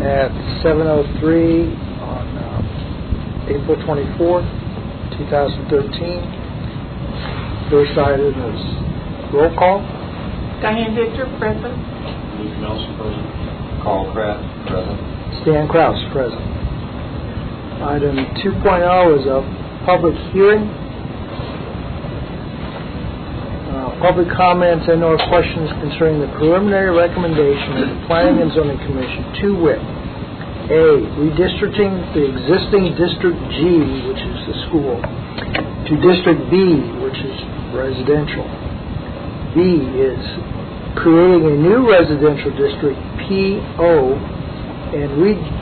at 7:03 on April 24th, 2013. First item is roll call. Diane Victor, present. Luke Nelson, present. Carl Pratt, present. Stan Krause, present. Item 2.0 is a public hearing. Public comments and or questions concerning the preliminary recommendation of the Planning and Zoning Commission, to wit: A, redistricting the existing District G, which is the school, to District B, which is residential. B is creating a new residential district, PO, and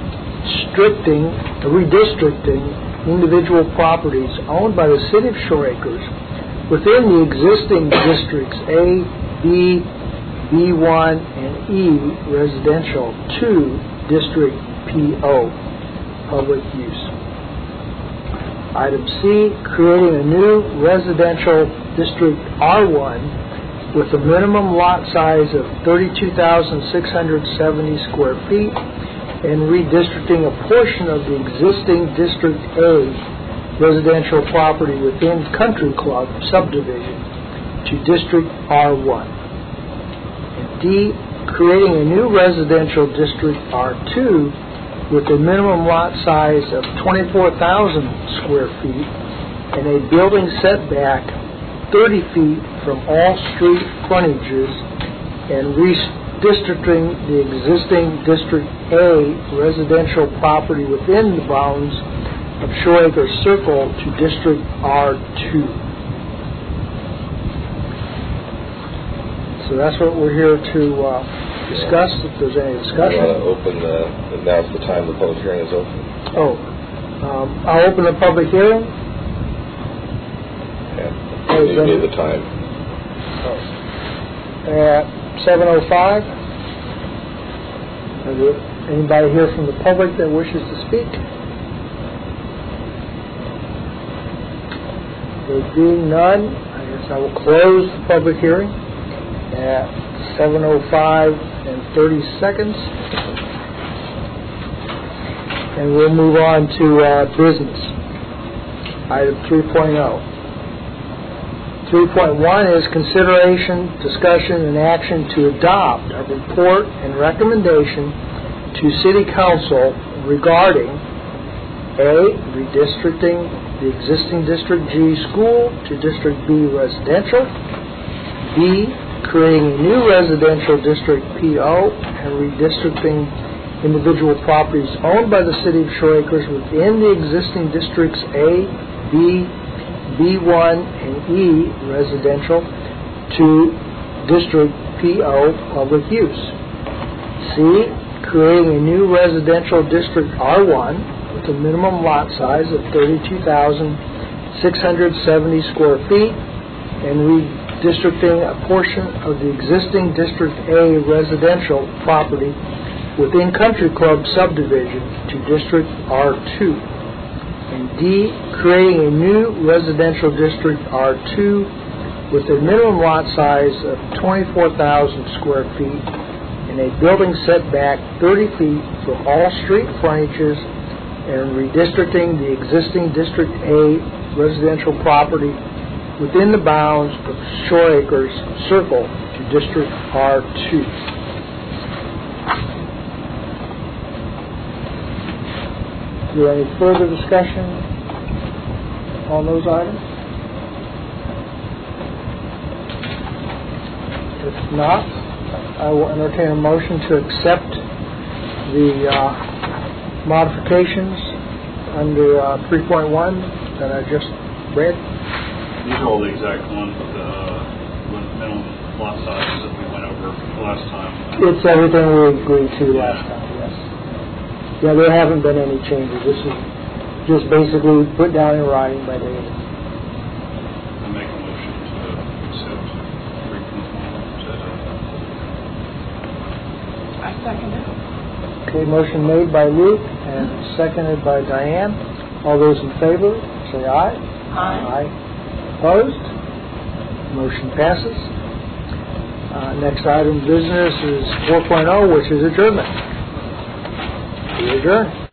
redistricting individual properties owned by the City of Shore Acres within the existing districts A, B, B1, and E residential to District PO, public use. Item C, creating a new residential district R1 with a minimum lot size of 32,670 square feet and redistricting a portion of the existing District A residential property within Country Club subdivision to District R1. And D, creating a new residential District R2 with a minimum lot size of 24,000 square feet and a building setback 30 feet from all street frontages and redistricting the existing District A residential property within the bounds of Shore Acres Circle to District R2. So that's what we're here to discuss, if there's any discussion. Now's the time the public hearing is open. I'll open the public hearing. Yeah, you need the time. At 7:05. Is there anybody here from the public that wishes to speak? There being none, I guess I will close the public hearing at 7:05 and 30 seconds. And we'll move on to business. Item 3.0. 3.1 is consideration, discussion, and action to adopt a report and recommendation to City Council regarding A, redistricting the existing District G school to District B residential. B, creating a new residential District PO and redistricting individual properties owned by the City of Shore Acres within the existing Districts A, B, B1, and E residential to District PO public use. C, creating a new residential District R1 with a minimum lot size of 32,670 square feet and redistricting a portion of the existing District A residential property within Country Club subdivision to District R2. And D, creating a new residential District R2 with a minimum lot size of 24,000 square feet and a building setback 30 feet from all street frontages and redistricting the existing District A residential property within the bounds of Shore Acres Circle to District R2. Is there any further discussion on those items? If not, I will entertain a motion to accept the modifications under 3.1 that I just read. These are all the exact ones with the minimum lot sizes that we went over last time. It's everything we agreed to last time, yes. Yeah, there haven't been any changes. This is just basically put down in writing by David. I make a motion to accept 3.1. I second it. Okay, motion made by Luke and seconded by Diane. All those in favor, say aye. Aye. Opposed? Motion passes. Next item of business is 4.0, which is adjournment. adjourned.